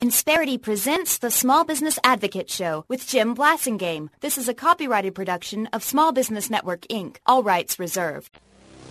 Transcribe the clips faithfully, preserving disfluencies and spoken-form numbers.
Insperity presents the Small Business Advocate Show with Jim Blasingame. This is a copyrighted production of Small Business Network, Incorporated. All rights reserved.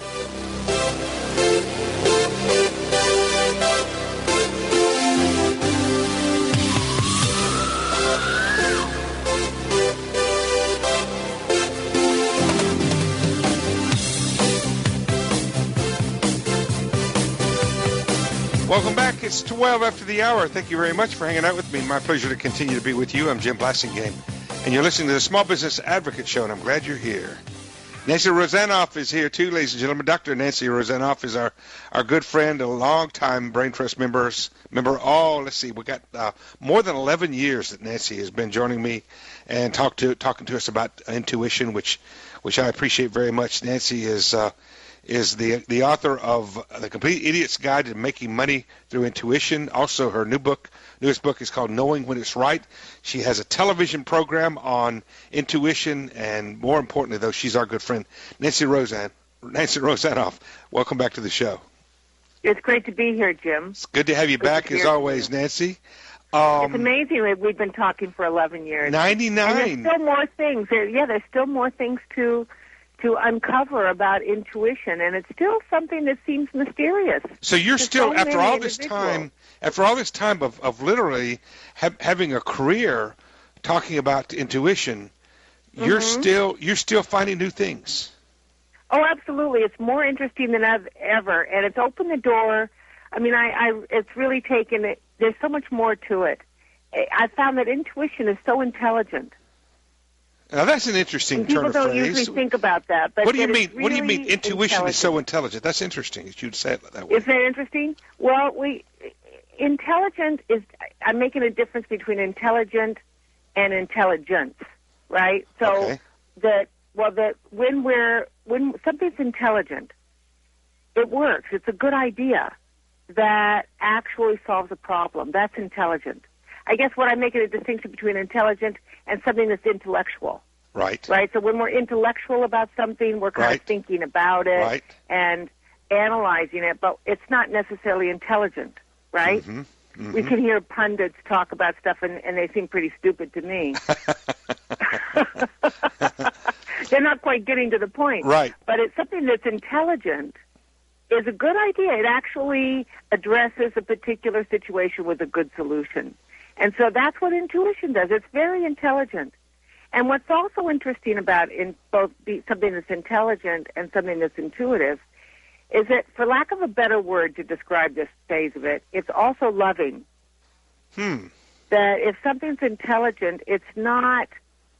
Welcome back. It's twelve after the hour. Thank you very much for hanging out with me. My pleasure to continue to be with you. I'm Jim Blasingame, and you're listening to the Small Business Advocate Show, and I'm glad you're here. Nancy Rosanoff is here, too, ladies and gentlemen. Doctor Nancy Rosanoff is our, our good friend, a long-time Brain Trust members, member. Oh, let's see, we got uh, more than eleven years that Nancy has been joining me and talk to, talking to us about intuition, which which I appreciate very much. Nancy is... Uh, is the the author of The Complete Idiot's Guide to Making Money Through Intuition. Also, her new book, newest book is called Knowing When It's Right. She has a television program on intuition, and more importantly, though, she's our good friend, Nancy Rosan, Nancy Rosanoff. Welcome back to the show. It's great to be here, Jim. It's good to have you good back, as always, Nancy. Um, it's amazing that we've been talking for eleven years. ninety-nine. And there's still more things. There, yeah, there's still more things to... to uncover about intuition, and it's still something that seems mysterious. So you're still, so after all this time, after all this time of, of literally ha- having a career talking about intuition, you're mm-hmm. still you're still finding new things. Oh, absolutely. It's more interesting than I've ever, and it's opened the door. I mean, I, I it's really taken it. There's so much more to it. I found that intuition is so intelligent. Now that's an interesting and turn of people phrase. don't usually think about that. But what do you mean? Really what do you mean? Intuition is so intelligent. That's interesting. If you'd say it that way. Is that interesting? Well, we intelligent is. I'm making a difference between intelligent and intelligence, right? So okay. that well, that when we're when something's intelligent, it works. It's a good idea that actually solves a problem. That's intelligent. I guess what I'm making a distinction between intelligent and something that's intellectual. Right. Right. So when we're intellectual about something, we're kind right. of thinking about it right. and analyzing it, but it's not necessarily intelligent, right? Mm-hmm. Mm-hmm. We can hear pundits talk about stuff, and, and they seem pretty stupid to me. They're not quite getting to the point. Right. But it's something that's intelligent is a good idea. It actually addresses a particular situation with a good solution. And so that's what intuition does. It's very intelligent. And what's also interesting about in both the, something that's intelligent and something that's intuitive is that, for lack of a better word to describe this phase of it, it's also loving. Hmm. That if something's intelligent, it's not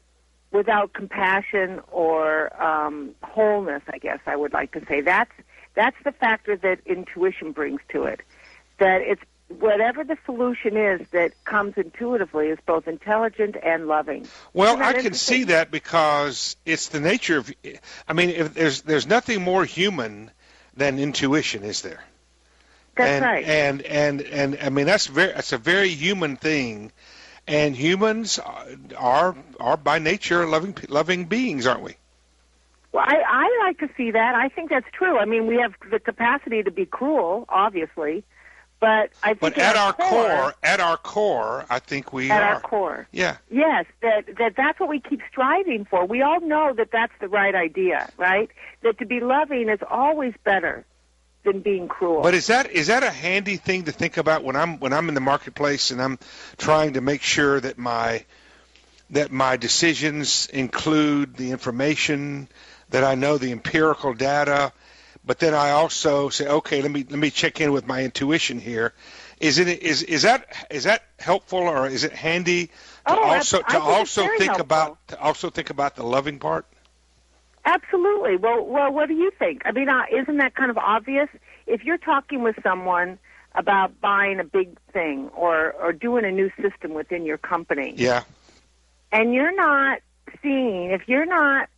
without compassion or um, wholeness, I guess I would like to say. That's, that's the factor that intuition brings to it. That it's whatever the solution is that comes intuitively is both intelligent and loving. Well, I can see that because it's the nature of. I mean, if there's there's nothing more human than intuition, is there? That's and, right. And and and I mean that's very that's a very human thing, and humans are are by nature loving loving beings, aren't we? Well, I, I like to see that. I think that's true. I mean, we have the capacity to be cruel, obviously. But I think but at, at our core, core, at our core, I think we at are. At our core. Yeah. Yes, that, that that's what we keep striving for. We all know that that's the right idea, right? That to be loving is always better than being cruel. But is that is that a handy thing to think about when I'm when I'm in the marketplace and I'm trying to make sure that my that my decisions include the information, that I know the empirical data, but then I also say, okay, let me let me check in with my intuition here. Is it is is that is that helpful, or is it handy to oh, also I to think also it's very think helpful. about to also think about the loving part? Absolutely. Well, well, what do you think? I mean, uh, isn't that kind of obvious? If you're talking with someone about buying a big thing or or doing a new system within your company, yeah, and you're not seeing, if you're not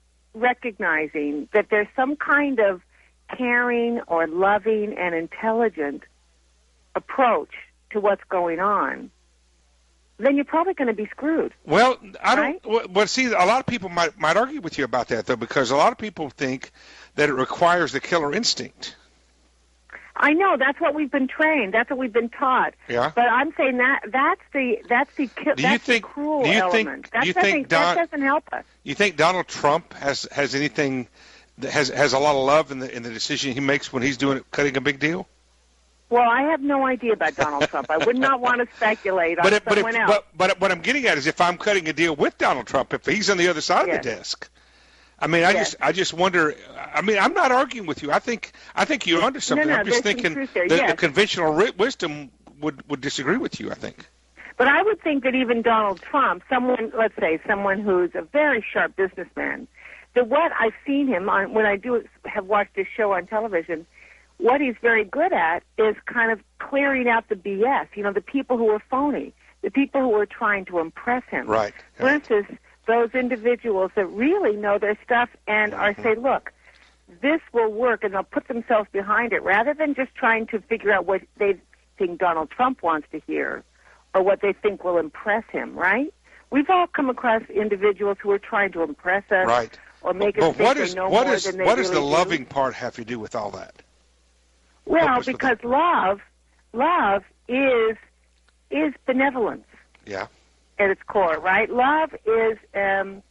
recognizing that there's some kind of caring or loving and intelligent approach to what's going on, then you're probably going to be screwed. Well, I don't. Right? Well, well, see, a lot of people might might argue with you about that, though, because a lot of people think that it requires the killer instinct. I know, that's what we've been trained. That's what we've been taught. Yeah. But I'm saying that that's the that's the ki- do you that's think, the cruel do you element. think, That do you doesn't think Don, that doesn't help us. You think Donald Trump has has anything that has has a lot of love in the in the decision he makes when he's doing it, cutting a big deal? Well, I have no idea about Donald Trump. I would not want to speculate on but if, someone but if, else. But, but what I'm getting at is if I'm cutting a deal with Donald Trump, if he's on the other side yes. of the desk, I mean, I yes. just I just wonder. I mean, I'm not arguing with you. I think I think you're onto something. No, no, I'm just there's some thinking truth there. the, Yes. the conventional ri- wisdom would would disagree with you. I think. But I would think that even Donald Trump, someone, let's say, someone who's a very sharp businessman, that what I've seen him on when I do have watched his show on television, what he's very good at is kind of clearing out the B S. You know, the people who are phony, the people who are trying to impress him. Right. For right. instance, those individuals that really know their stuff and are Mm-hmm. say, look, this will work, and they'll put themselves behind it, rather than just trying to figure out what they think Donald Trump wants to hear or what they think will impress him, right? We've all come across individuals who are trying to impress us Right. or make But us think what they is know what more is than they what really does the do. loving part have to do with all that? Well, purpose with because that? love, love is is benevolence Yeah. at its core, right? Love is um,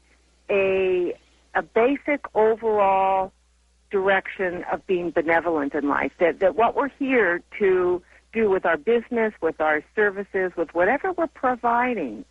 a a basic overall direction of being benevolent in life. That that what we're here to do with our business, with our services, with whatever we're providing,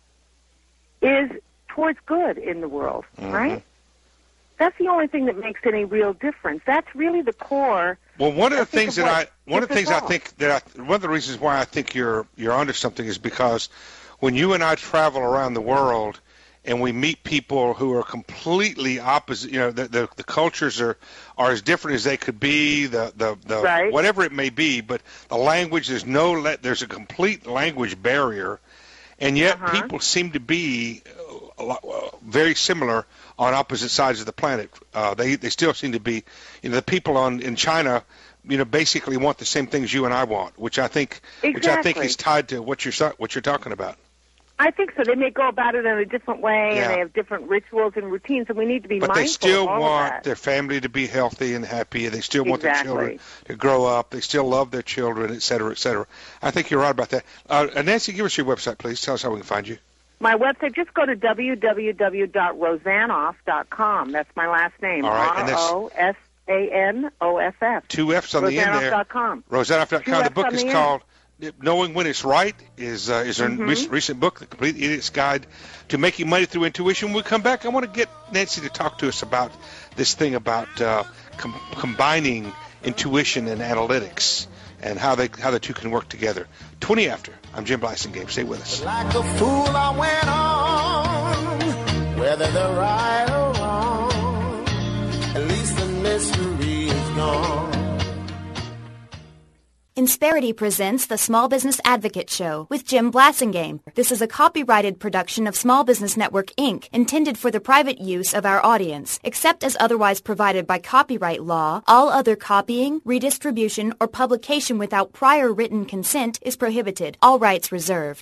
is towards good in the world, Mm-hmm. right? That's the only thing that makes any real difference. That's really the core. Well, one of the I think things of that I what one of the gets things I us all. think that I, one of the reasons why I think you're you're onto something is because when you and I travel around the world and we meet people who are completely opposite, you know, the the, the cultures are are as different as they could be, the the, the Right. whatever it may be, but the language there's no le- there's a complete language barrier, and yet Uh-huh. people seem to be a lot, uh, very similar on opposite sides of the planet. Uh, they they still seem to be, you know, the people on in China, you know, basically want the same things you and I want, which I think which I think Exactly. is tied to what you're so- what you're talking about. I think so. They may go about it in a different way, Yeah. and they have different rituals and routines, and we need to be But mindful they still of all want of that. their family to be healthy and happy. They still want their Exactly. children to grow up. They still love their children, et cetera, et cetera. I think you're right about that. Uh, Nancy, give us your website, please. Tell us how we can find you. My website, just go to w w w dot rosanoff dot com. That's my last name, All right, and that's- R O S A N O F F. Two F's on the end Rosanoff there. dot com. Rosanoff dot Two com. The F's book on is the end. called Knowing When It's Right, is uh, is her Mhm. recent, recent book, The Complete Idiot's Guide to Making Money Through Intuition. When we come back, I want to get Nancy to talk to us about this thing about uh, com- combining intuition and analytics and how they how the two can work together. twenty after. I'm Jim Blasingame. Stay with us. Like a fool I went on, whether they're right or wrong, at least the mystery is gone. Insperity presents the Small Business Advocate Show with Jim Blasingame. This is a copyrighted production of Small Business Network, Incorporated, intended for the private use of our audience. Except as otherwise provided by copyright law, all other copying, redistribution, or publication without prior written consent is prohibited. All rights reserved.